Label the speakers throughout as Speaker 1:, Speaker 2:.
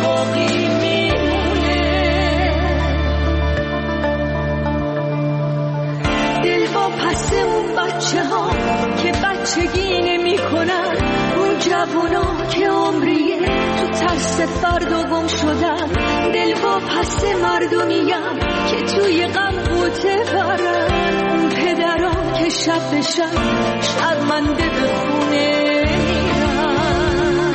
Speaker 1: باقی میمونه. دل با پس اون بچه ها که بچگی نمی کنن، اون جوونا که عمریه تو ترس فردا گم شدن. دل با پس مردمیم که توی غم بوته برن، اون پدران که شب به شب شرمنده به خونه میرن.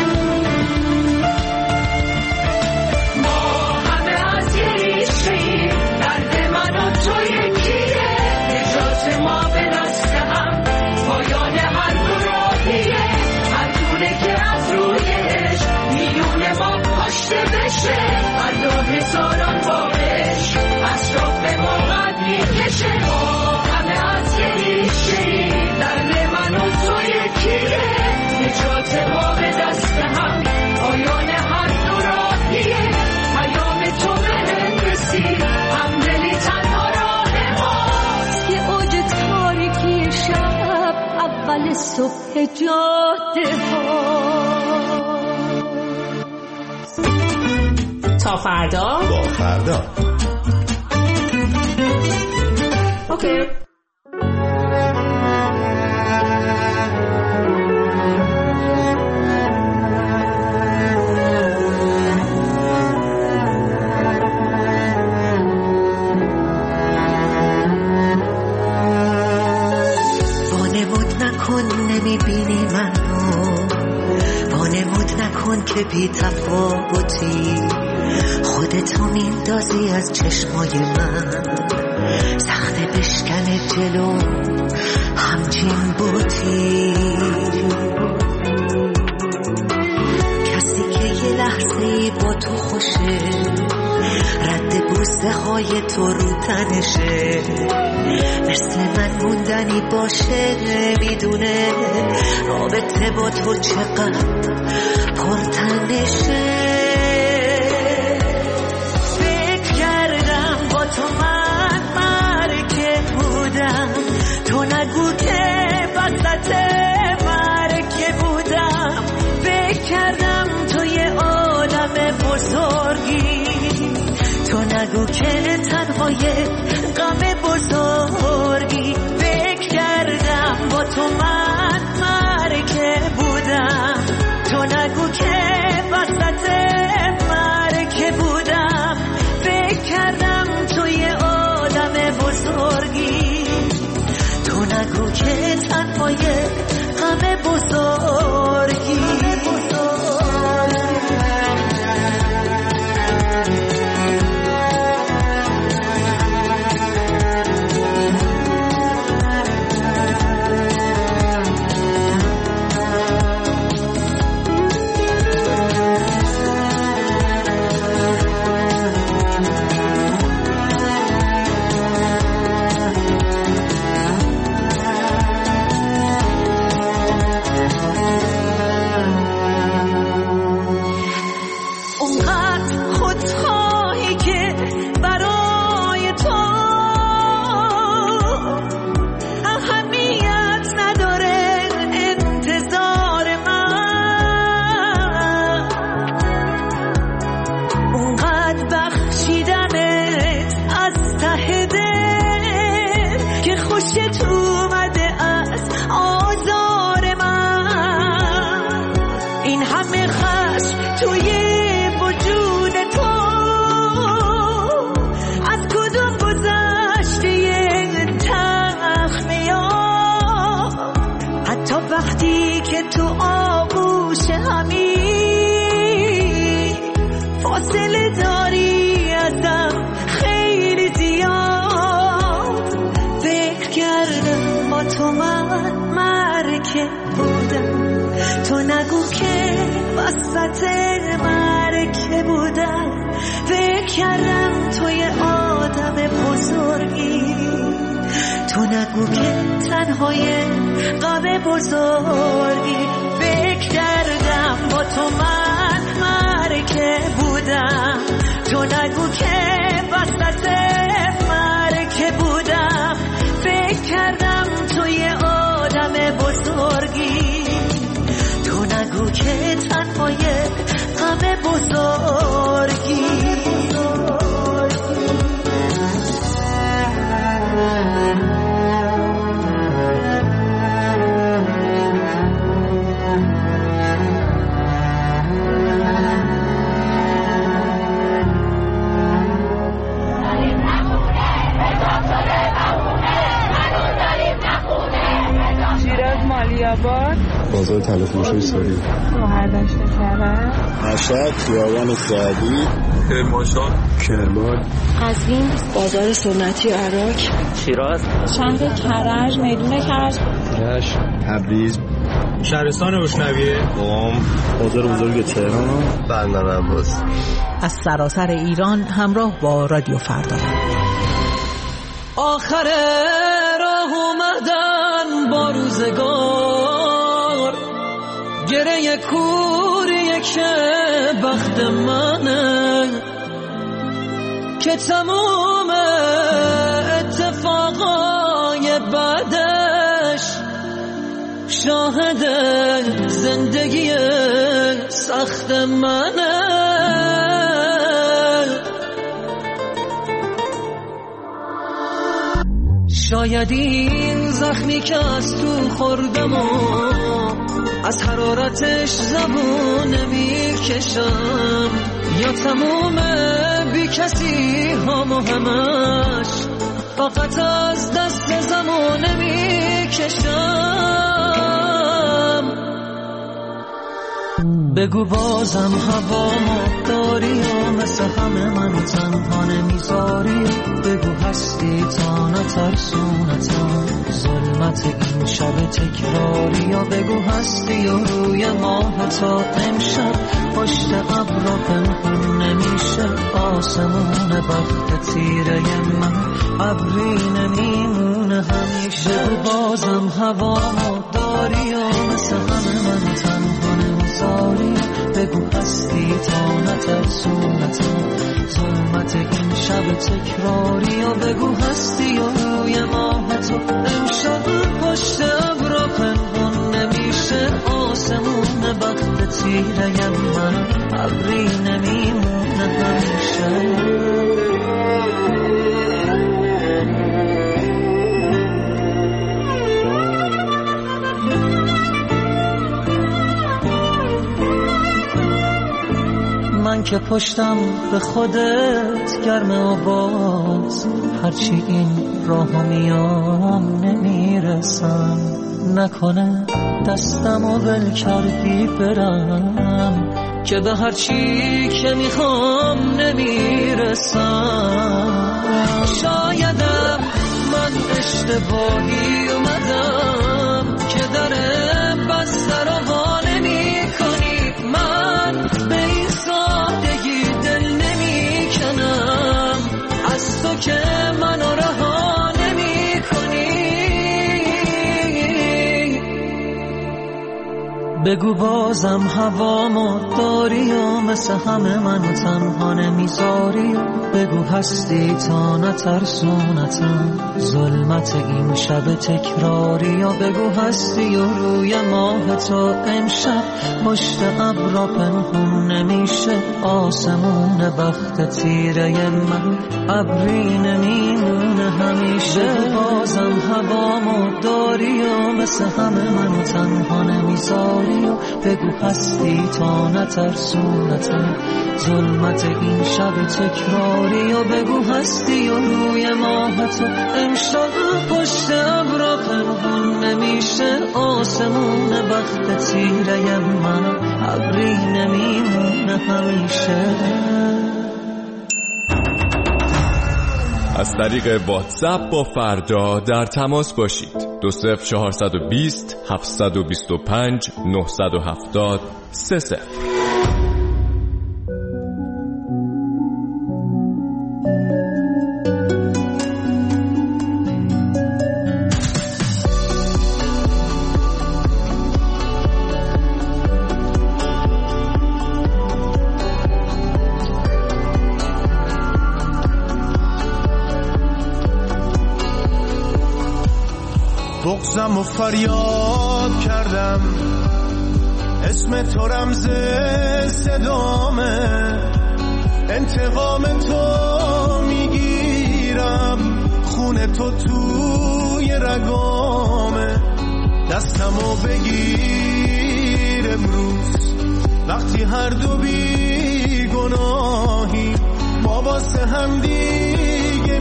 Speaker 1: ما همه از یه ریشه‌ایم، درد من و تو یکیه، نجات ما به دست هم پایان هر دو راهیه. هر دونه که از رویش میونه ما پاشته بشه، فردا هزاران بارش اطراف ما قد میکشه. ما همه از یه ریشه‌ایم، درد من و تو یکیه، نجات ما به دست هم پایان هر دو راهیه. پیام تو به رسید، همدلی تنها راه ماست، که اوج تاریکی شب اول صبح جاده ها.
Speaker 2: تا فردا
Speaker 3: با فردا.
Speaker 2: اوکی.
Speaker 4: وانمود نکن نمیبینی منو، وانمود نکن که بی تفاوتی، خودتو میندازی از چشمای من، سخت بشکن جلو همچین بوتی. کسی که یه لحظه‌ای با تو خوشه، رد بوسه های تو رو تنشه، مثل من موندنی باشه، نمیدونه رابطه با تو چقدر پرتنشه. فکر کردم با تو من مرکه بودم، تو نگو که وسط مرکه بودم. فکر کردم تو یه آدم بزرگی، تو نگو که تنهای غم بزرگی. فکر کردم با تو من مرکه بودم، تو نگو که وسط مرکه بودم. فکر کردم تو یه آدم بزرگی، تو نگو که تنهای غم بزرگی. وقتی که تو آغوش همی فاصله داری ازم خیلی زیاد. فکر کردم با تو من مرکه بودم، تو نگو که وسط مرکه بودم. فکر کردم تو یه آدم بزرگی، تو نگو که تنهای غم بزرگی. فکر کردم با تو من مرکه بودم، تو نگو که وسط مرکه بودم. فکر کردم تو یه آدم بزرگی، تو نگو که تنهای غم بزرگی.
Speaker 3: بازار طلافروشی ساری،
Speaker 2: مهردشت کرد،
Speaker 3: مشهد، خیابان سعدی، کرمانشاه، کرمان،
Speaker 2: قزوین،
Speaker 4: بازار سنتی عراق،
Speaker 5: شیراز،
Speaker 2: شهر کرج، میدون کرج،
Speaker 3: رشت، تبریز،
Speaker 6: شهرستان روشنویه،
Speaker 3: قم، بازار بزرگ تهران، بندر عباس.
Speaker 7: از سراسر ایران همراه با رادیو فردا.
Speaker 4: آخر راه اومدن با روزگار، گره کوریه که بخت منه، که تموم اتفاقای بعدش شاهد زندگی سخت منه. شاید این زخمی که از تو خوردم و از حرارتش زبون نمیکشم، یا تموم بی کسی هم و همش فقط از دست زمان نمیکشم. بگو بازم هوامو داری و مثل همه من تنها نمیذاری، بگو هستی تا نترسونتم ظلمت این شب تکراری، یا بگو هستی و روی ماه تا امشب پشت ابرا پنهون نمیشه آسمون بخت تیره من ابری نمیمونه همیشه. بگو بازم هوامو داری و مثل همه من تنها نمیذاری، بگو هستی تا نترسونتم ظلمت این شب تکراری، یا بگو هستی و روی ماه تو امشب پشت ابرا پنهون نمیشه آسمون بخت تیره من ابری نمیمونه همیشه. من که پشتم به خودت گرمه و باز هرچی این راه میام نمیرسم، نکنه دستم و ول کردی برم که به هرچی که میخوام نمیرسم. شایدم من اشتباهی اومدم که در بسته رو وا نمی کنی، من به این سادگی دل نمی کنم از تو که منو رها نمی کنی. بگو بازم هوامو داری و مثل همه منو تنها نمیذاری، بگو هستی تا نترسونتم ظلمت این شب تکراری، یا بگو هستی و روی ماه تو امشب پشت ابرا پنهون نمیشه آسمون بخت تیره من ابری نمیمونه همیشه. بگو بازم هوامو داری و مثل همه منو تنها نمیذاری، بگو هستی تا نترسونتم ظلمت این شب تکراری، و بگو هستی و روی ماه تو امشب پشت ابرا پنهون نمیشه آسمون بخت تیره من ابری نمیمونه همیشه.
Speaker 8: از طریق واتساپ با فردا در تماس باشید. 20420 725 970 30.
Speaker 9: بغضم و فریاد کردم اسم تو رمز صدامه، انتقام تو میگیرم خون تو توی رگامه، دستمو بگیر امروز وقتی هر دو بی گناهی ما واسه هم دیگه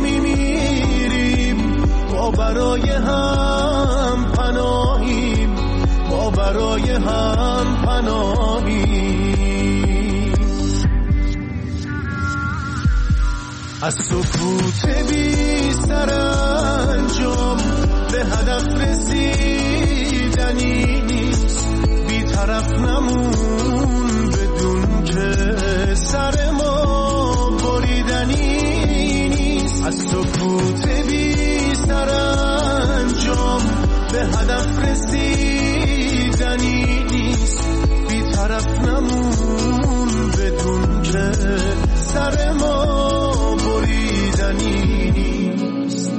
Speaker 9: میمیریم، ما برای هم پناهیم، ما ما برای هم پناهی. از سکوت بی سرانجام به هدف رسیدنی نیست، بی طرف نمون بدون که سر ما بریدنی نیست. از سکوت بی سرانجام به هدف رسیدنی نیست، بی طرف نمون بدون که سر ما بریدنی نیست.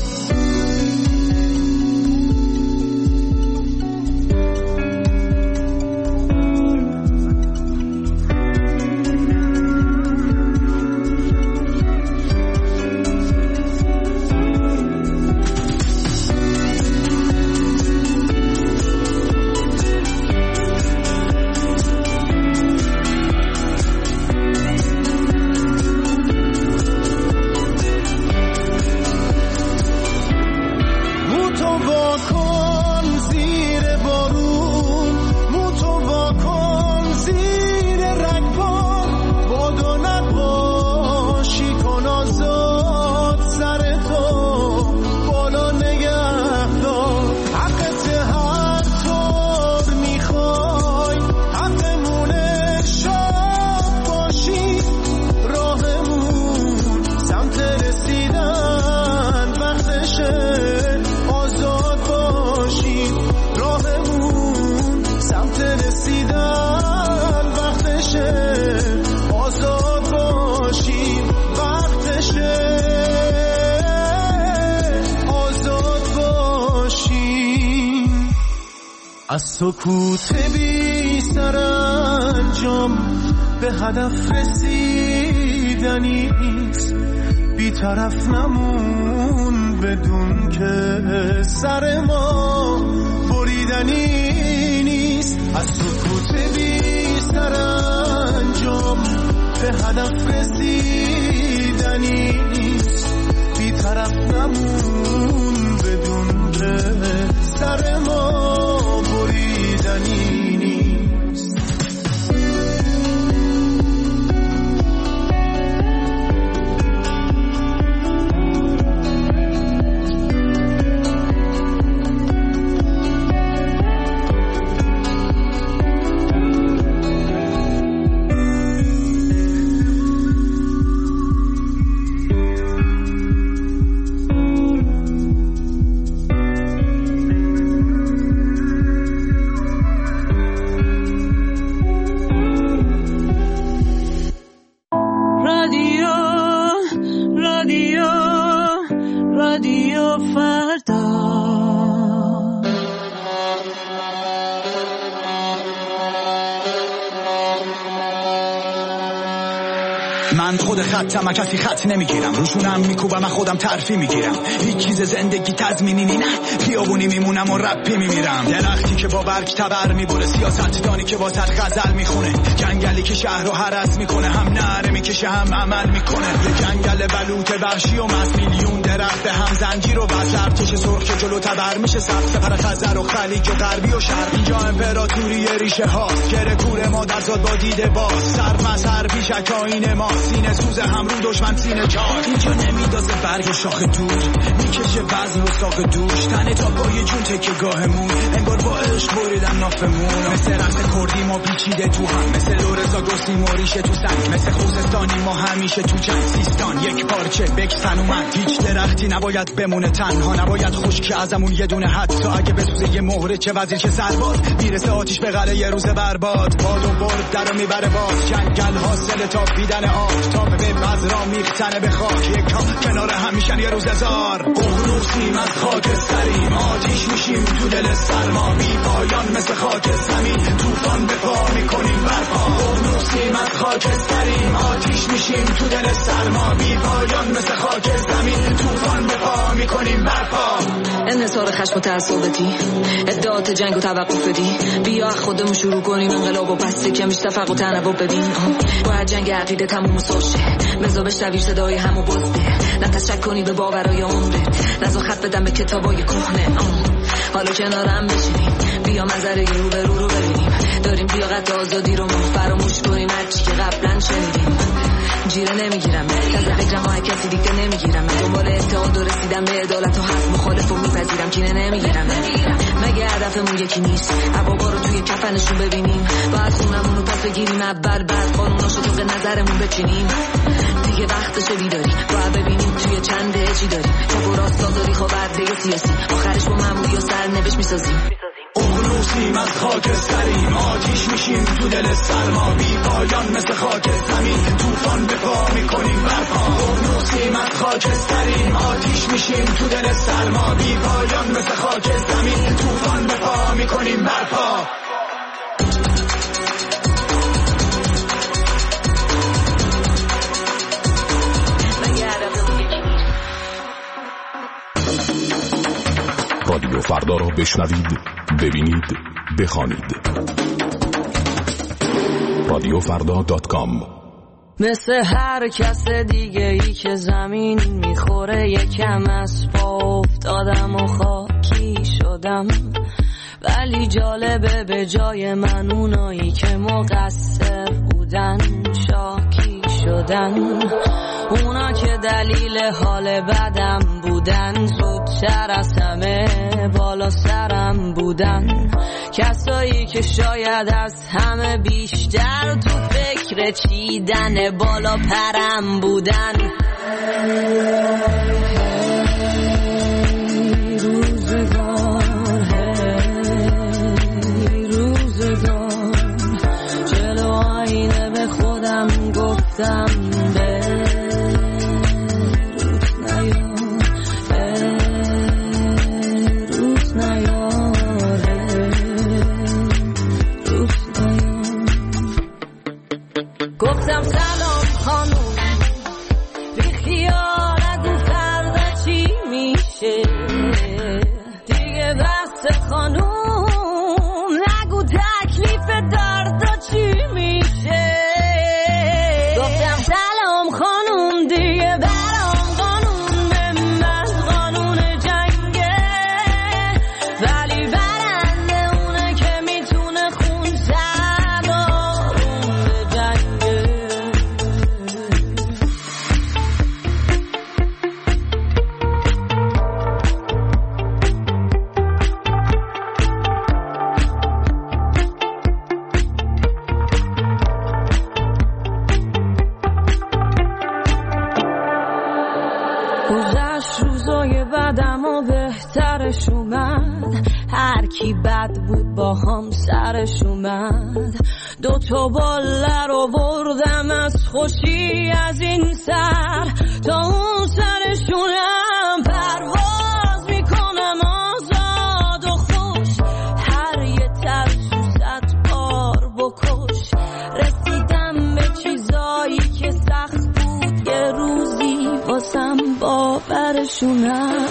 Speaker 9: از سکوت بی سرانجام به هدف رسیدنی نیست، بی طرف نمون بدون که سر ما بریدنی نیست. از سکوت بی سرانجام به هدف رسیدنی نیست، بی طرف نمون بدون که سر ما بریدنی نیست.
Speaker 5: من خود خطم، کسی خط نمیگیرم، روشونم میکوبم، من خودم ترفی میگیرم. هیچ چیز زندگی تضمینی نه، خیابونی میمونم و رپی میمیرم. درختی که با برگ تبر میبره، سیاستدانی که با سر غزل میخونه، جنگلی که شهر رو هرس میکنه، هم نعره میکشه هم عمل میکنه. یه جنگل بلوط وحشی و مست، میلیون درخت به هم زنجیر و وصل، ارتش سرخ که جلو تبر میشه، سبز سپر خزر و خلیج و غربی و شرق. اینجا امپراتوری ریشه هاست، گره کور ما در زاد با دیده باز، سر مذهب پیشک آیین ما، سینه سوز هم رو دشمن سینه چار. اینجا نمیدازه برگ شاخ دور، میکشه وزن و ساق دوش، تنه تا پای جون تکه گاهمون، انگار با عشق بریدن نافمون. مثل رقص کردی ما پیچیده تو هم، مثل لورزا گستیم و ریشه تو سنگ، مثل خوزستانی ما همیشه تو جنگ. سیستان یک پارچه بکسن اومد، هیچ درختی نباید بمونه تنها، نباید خشک ازمون یه دونه حتی اگه بسوزه یه مهره، چه وزیر چه سرباز، میرسه آتیش به قلعه یه روز برباد. باد و برد درو میبره باز، جنگل حاصل تابیدن آفتاب به بذرا میختنه به خاک، یک کنار همیشن یه روز هزار. ققنوسیم از خاکستریم، آتیش میشیم تو دل سرما، بی پایان مثل خاک زمین، طوفان به پا میکنیم برپا. ققنوسیم از خاکستریم، آتیش میشیم تو دل سرما، بی پایان مثل خاک زمین، طوفان به پا میکنیم برپا.
Speaker 10: انحصار خشم و تعصبتی، ادعات جنگ و توقف بدی، بیا خودمون شروع کنیم انقلاب و بسته که میشه تفرق و تنوع ببین. باید جنگ عقیده تموم ساشه، بزا بشنوی صدای همو بازده، نه تشک کنی به باورای عمرت، نزا خط بدم به کتابای کهنه. حالا کنارم بشینیم بیا منظره رو به رو ببینیم داریم لیاقت آزادی رو فراموش کنیم هرچی که قبلا شنیدیم جیره نمیگیرم تازه فکرم های کسی دیگه نمیگیرم دنبال اتحاد و رسیدم به عدالت و حق مخالف و میپذیرم کینه نمیگیرم مگه هدفمون یکی نیست عبابا رو توی کفنشون ببینیم باید خونمون رو پس بگیریم اول بعد قانوناشو تو نظرمون بچینیم دیگه وقتشه بیداری باید ببینیم توی چنده چی داریم چاپ و راستا داری خوابرده سیاسی آخرش با معمولی و سرنوشت میسازیم
Speaker 5: اغنوسیم از خاکستریم آتیش میشیم تو دل سرما بی پایان مثل خاک زمین توفان به پا میکنیم برپا اغنوسیم از خاکستریم آتیش میشیم تو دل سرما بی پایان مثل خاک زمین توفان به پا میکنیم برپا
Speaker 11: رادیو فردا را بشنوید، ببینید، بخوانید. رادیوفردا.com.
Speaker 12: مثل هر کس دیگه ای که زمین میخوره یکم از پا افتادم و خاکی شدم ولی جالبه به جای من اونایی که مقصر بودن شاکی شدن اونا که دلیل حال بدم بودن زودتر از همه بالا سرم بودن کسایی که شاید از همه بیشتر تو فکر چیدن بالا پرم بودن روزگار جلو آینه به خودم گفتم گفتم سلام خانوم بی خیال اگو فردا چی میشه دیگه بس خانوم نگو تکلیف دردا چی میشه گفتم سلام خانوم دیگه برام قانون به من قانون جنگه ولی برنده اونه که میتونه خون گذشت روزای بعدم و بهترش اومد هر کی بد بود با هم سرش اومد دوتا باله رو بردم از خوشی از این سر تا اون سرشونم پرواز میکنم آزاد و خوش هر یه ترسو 100 بار بکش رسیدم به چیزایی که سخت بود یه روزی واسم باورشونم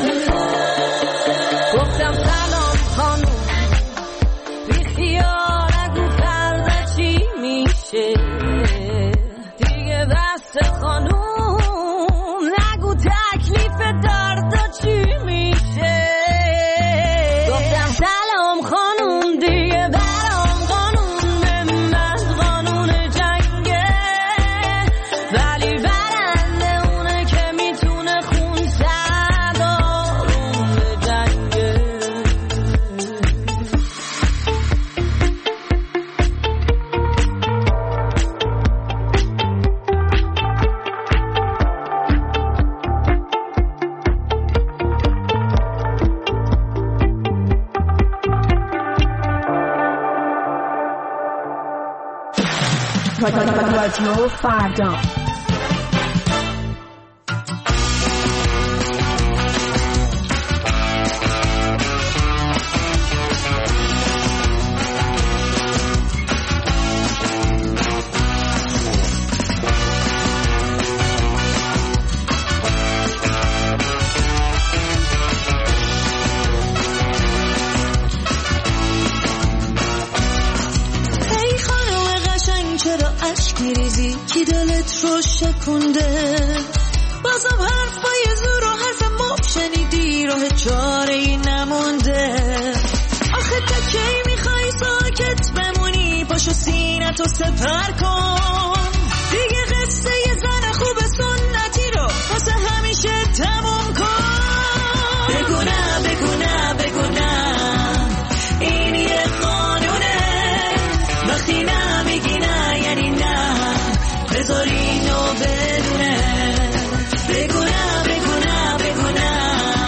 Speaker 12: گفتم سلام خانوم بی خیال اگو فردا چی میشه دیگه بس خانوم نگو تکلیف دردا چی میشه گفتم سلام خانوم دیگه برام قانون به من قانون جنگه ولی برنده اونه که میتونه خون سدارون به جنگه
Speaker 2: رادیو فردا
Speaker 13: میریزی کی دلت رو شکونده بازم حرفای زور و حرف مب شنیدی راه چاره ای نمونده حتی کی میخوای ساکت بمونی؟ پاشو سینتو سپر کن دیگه، قصه یه زن خوب سنتی رو واسه همیشه تموم کن. بگو نه بگو نه بگو نه، این یه قانونه، وقتی نه میگی نه یعنی نه، بذار اینو بدونه. بگو نه بگو نه بگو نه،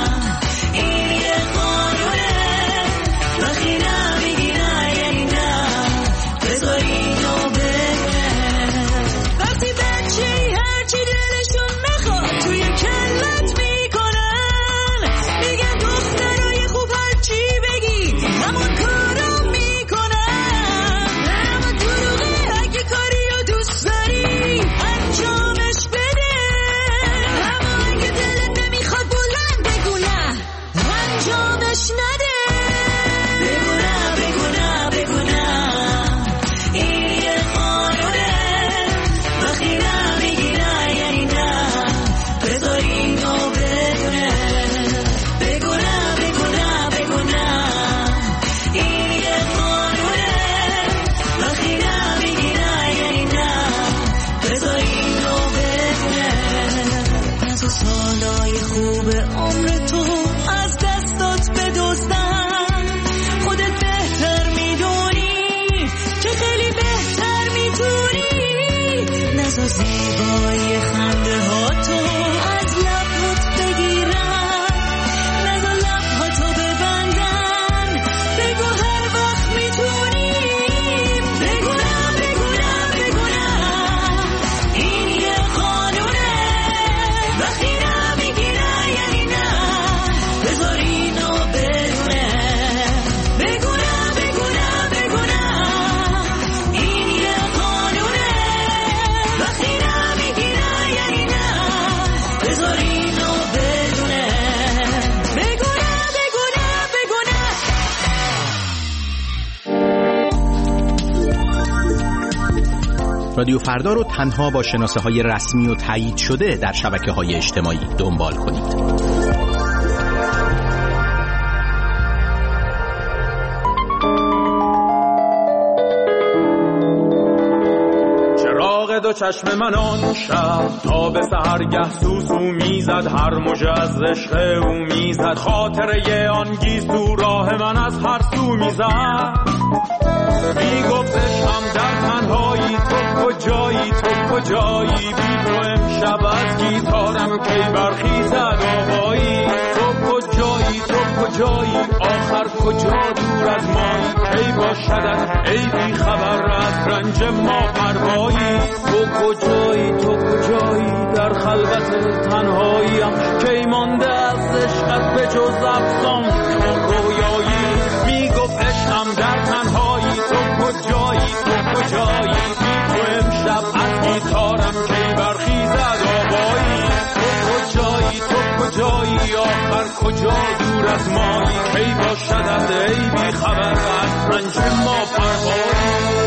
Speaker 13: این یه قانونه، وقتی نه میگی نه یعنی نه، بذار اینو بدونه. وقتی بچه‌ای هرچی دلشون میخواد توی کلت میکنن، میگن دخترای خوب هرچی بگی همون کارو میکنن. اما دروغه، اگه کاریو دوست داری انجامش بده، اما اگه دلت نمیخواد بلند بگو نه، انجامش نده. بگو نه بگو نه بگو نه، این یه قانونه، وقتی نه میگی نه یعنی نه، بذار اینو بدونه. بگو نه بگو نه بگو نه، این یه قانونه، وقتی نه میگی نه یعنی نه، بذار اینو بدونه. از سالای خوب عمر تو از دستات بدزدن، خودت بهتر میدونی که خیلی بهتر میتونی. نزا زیبایی خنده ها تو از لبات بگیرن، نزا لبهاتو ببندن، بگو هر وقت میتونی. بگو نه بگو نه بگو نه، این یه قانونه، وقتی نه میگی نه یعنی نه، بذار اینو بدونه. بگو نه بگو نه بگو نه، این یه قانونه، وقتی نه میگی نه یعنی نه، بذار اینو بدونه. بگو نه بگو نه بگو نه.
Speaker 14: رادیو فردا رو تنها با شناسه‌های رسمی و تایید شده در شبکه‌های اجتماعی دنبال کنید.
Speaker 15: چراغ دو چشم من آن شب تا به سحرگه سوسو میزد، هر موج از عشق او میزد، خاطره آن گیسو راه من از هر سو میزد. میگفت عشقم در تنهایی، تو کجایی تو کجایی، بی تو امشب از گیتارم کی برخیزد آوایی. تو کجایی تو کجایی، آخر کجا دور از مایی، کی باشدت ای بی خبر از رنج ما پروایی. تو کجایی تو کجایی، در خلوت تنهاییم، کی مانده از عشقت به جز افسانه و رویایی. میگفت عشقم در تنهایی، تو کجایی تو کجایی، بی تو امشب از گیتارم کی برخیزد آوایی. تو کجایی تو کجایی، آخر کجا دور از مایی، کی باشدت ای بی خبر از رنج ما پروایی.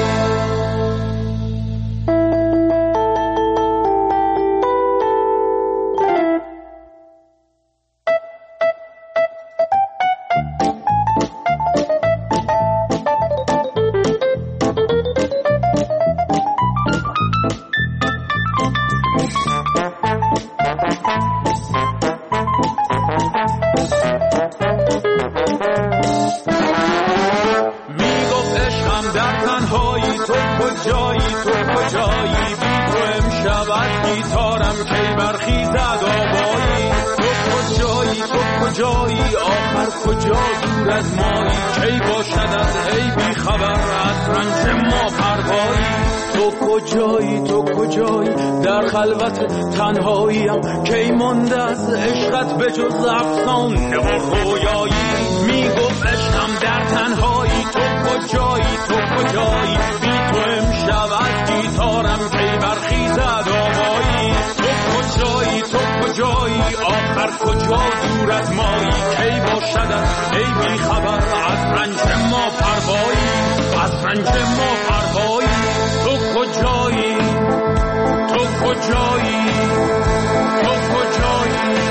Speaker 15: خلوت تنهاییم، کی مانده از عشقت به جز افسانه و رویایی. میگفت عشقم در تنهایی، تو کجایی تو کجایی، بی تو امشب از گیتارم کی برخیزد آوایی. تو کجایی تو کجایی، آخر کجا دور از مایی، کی باشدت ای بی خبر از رنج ما پروایی. از رنج ما پروایی. تو کجایی تو کجایی تو کجایی.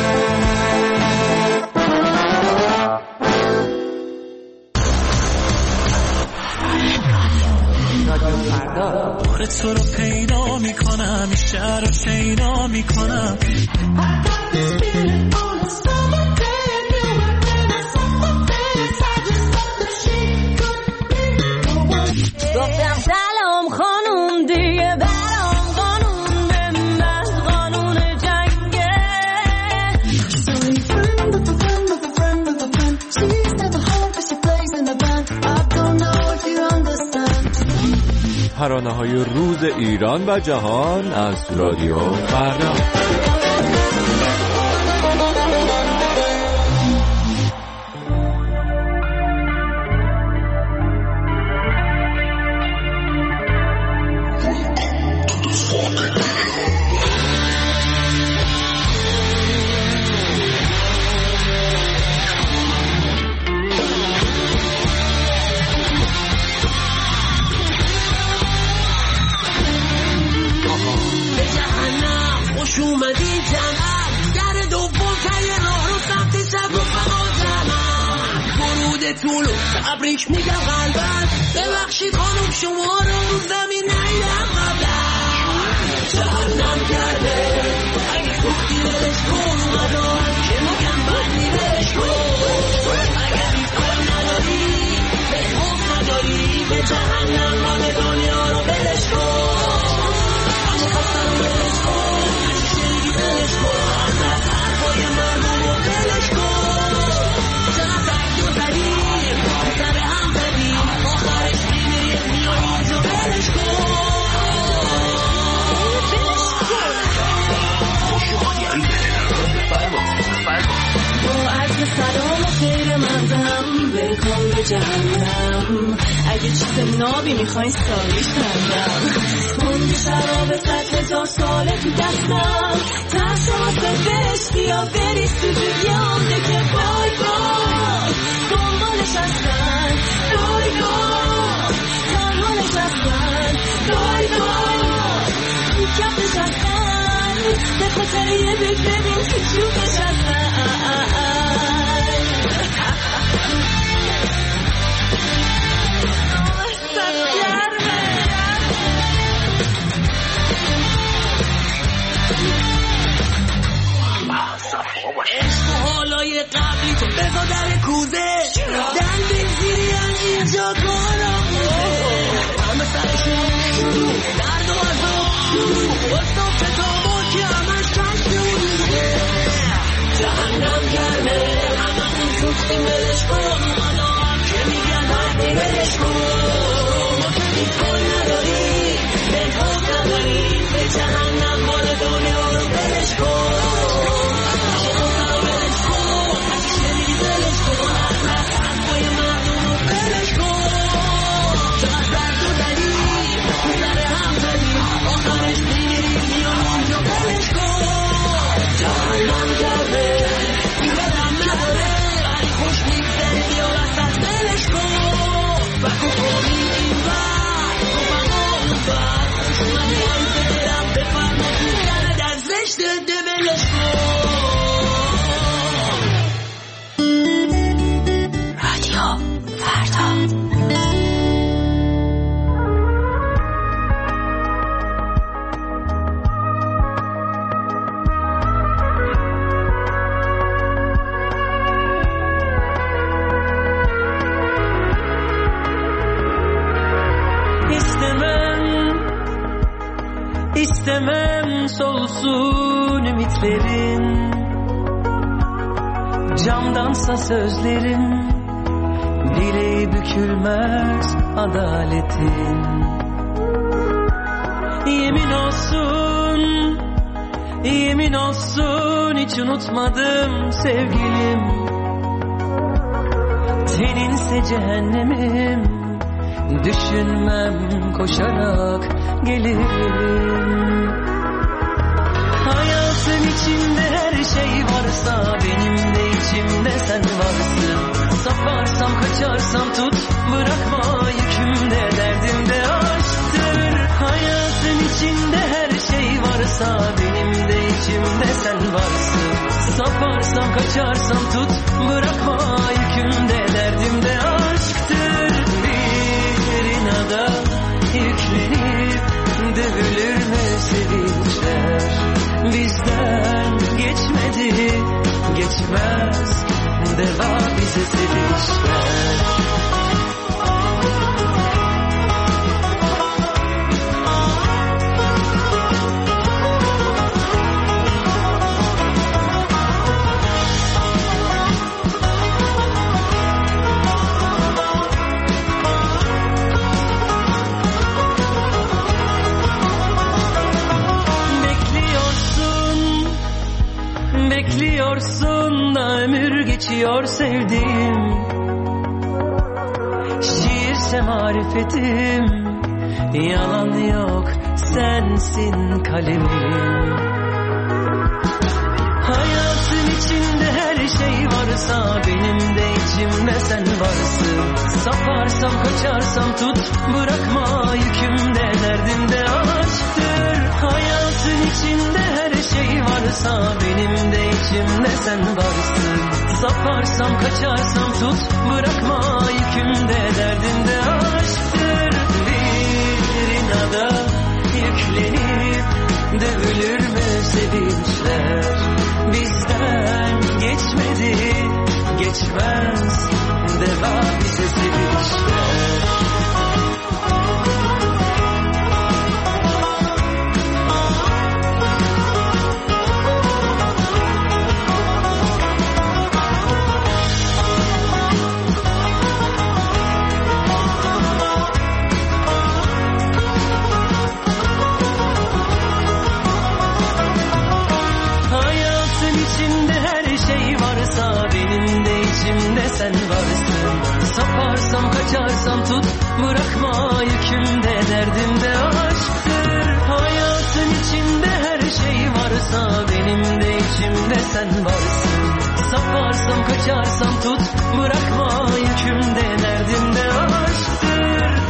Speaker 4: همیشه رو شیدا میکنم.
Speaker 12: گفتم سلام خانوم دیگه برام قانون به من قانون جنگه.
Speaker 8: ترانه‌های روز ایران و جهان از رادیو فردا.
Speaker 1: تبریک میگم قلبم، ببخشید خانم شما رو زمین نیدم قبلا. جهنم کرده اگه گفتی دلش کن اومدم که میگم بدی بهش کن. اگر این کار نداری به خوب نداری به جهنم مال دنیا رو بلش کن. اگه خواستم بلش کن اگه شنگی بلش کن از حرفای مردم رو بلش کن.
Speaker 12: سلام و خیر مردم بلکن به جهنم. اگه چیز نابی میخواین سالیش کردم. مونده شراب 100,000 ساله تو دستم. ترسم بهش بیا بریز تو جویامده که بای بای دنبالش هستن بای بای تنهالش هستن بای بای کفش هستن به خاطر یه بیگ ببین که چوبش هستن.
Speaker 1: حالای قبلی تو بزا در کوزه دندین زیرین اینجا کارم همه سرشون شروع درد و عذاب شروع اصلا فتابا که همش کشون جهنم کرده همه اون سوستیم بلش کن اومدم که میگن حدی بلش کن. ما که این کار نداری به خود نداری به جهنم مال دنیا رو بلش کن.
Speaker 4: İstemem solsun ümitlerin, camdansa sözlerin, direği bükülmez adaletin. Yemin olsun, yemin olsun hiç unutmadım sevgilim. Teninse cehennemim, düşünmem koşarak gelirim. Hayatın içinde her şey varsa benim de içimde sen varsın. Saparsam kaçarsam tut bırakma yükümde derdimde aşktır. Hayatın içinde her şey varsa benim de içimde sen varsın. Saparsam kaçarsam tut bırakma yükümde derdimde aşktır. Bir inada yüklenip dövülür mü sevil? geçmez. Deva bize sevişler. Bekliyorsun da ömür geçiyor sevdiğim. Şiirse marifetim, yalan yok sensin kalemim. Hayatın içinde her şey varsa benim de içimde sen varsın. Saparsam kaçarsam tut bırakma, yükümde derdimde aşktır. Hayatın içinde her şey varsa benim de içimde sen varsın. Saparsam kaçarsam tut bırakma, yükümde derdimde aşktır. Bir inada yüklenip dövülür mü sevinçler? Bizden geçmedi, geçmez. Deva bize sevişler. Sen varsın. Saparsam kaçarsam tut bırakma, yükümde derdimde aşktır. Hayatın içinde her şey varsa benim de içimde sen varsın. Saparsam kaçarsam tut bırakma, yükümde derdimde aşktır.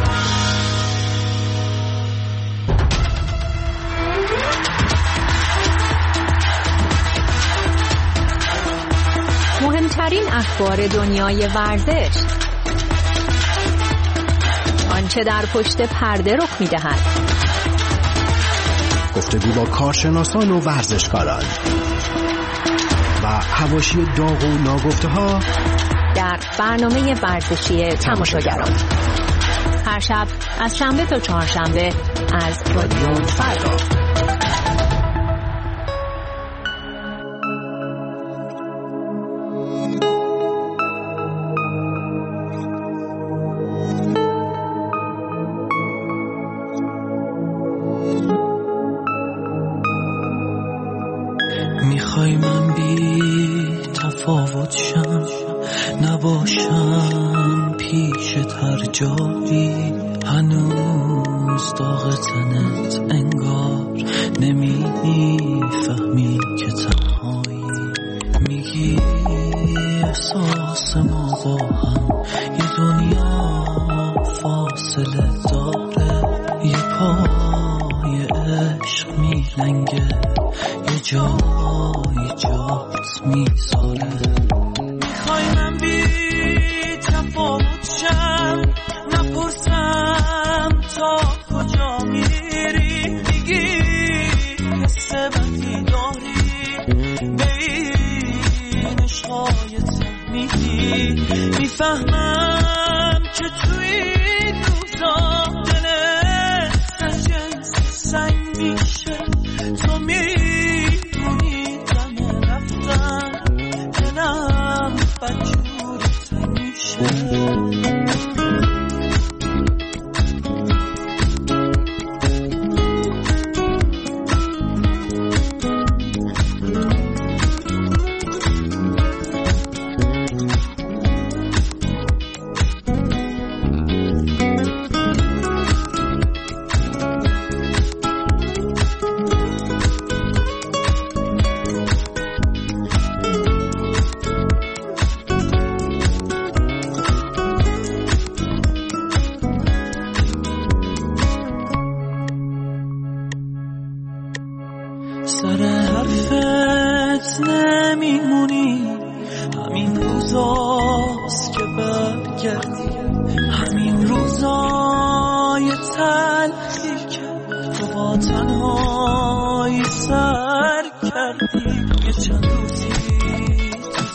Speaker 16: مهمترین اخبار دنیای ورزش، آنچه در پشت پرده رخ می‌دهد،
Speaker 14: گفتگو با کارشناسان و ورزشکاران و حواشی داغ و ناگفته‌ها
Speaker 16: در برنامه ورزشی تماشاگران، هر شب از شنبه تا چهارشنبه از رادیو فردا.
Speaker 4: میخوای من بی تفاوت شم، نباشم پیشت هر جایی، هنوز داغ تنت انگار نمیفهمی که تنهایی. میگی احساس ما با هم یه دنیا فاصله داره، یه پای عشق میلنگه، یه جای جات میذاره.
Speaker 13: میخوای من بی تفاوت شم، نپرسم تا کجا میری، میگی حس بدی داری بین عشقایت میدی. میفهمم که توی روزا دلت از جنس سنگ میشه، تو میدونی دم رفتن دلم بدجورت میشه.
Speaker 4: سر حرفت نمیمونی، همین روزاست که برگردی، همین روزای تلخی که تو با تنهایی سر کردی. یه چند روزی تو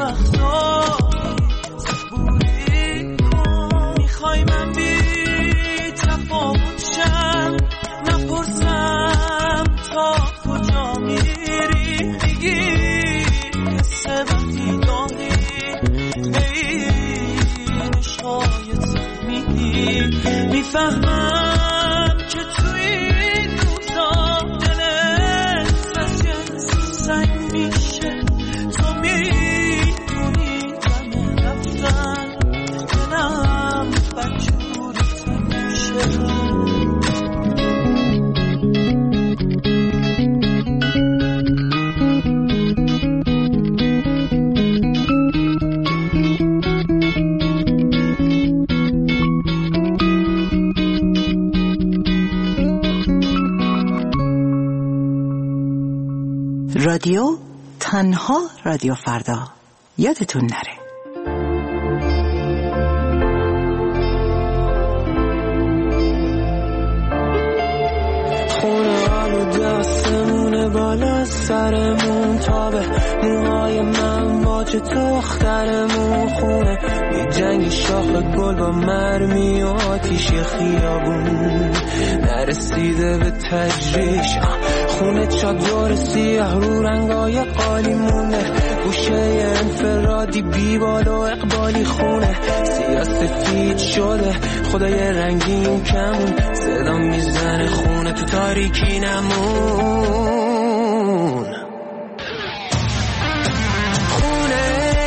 Speaker 13: وقتا صبوری کن. میخوای من بی تفاوت شم، نپرسم تا کجا میری، میگی حس وقتی داری این عشقای تخمیدی. میفهمم که توی این روزا دلت از جنس سنگ میشه. تو میدونی دم رفتن دلم بدجورت میشه.
Speaker 7: رادیو تنها رادیو فردا، یادتون نره.
Speaker 13: خونه آلو دستمونه بالا سرمون، تابه موهای من باج دخترمون. خونه بی جنگ شاخ گل با مرمی و آتیش خیابون، نرسیده به تجریش. خونه چادر سیاه رو رنگای قالی مونه، گوشه انفرادی بیبال و اقبالی. خونه سیاه سفید شده خدای رنگین کمون، صدا میزنه خونه تو تاریکی نمون.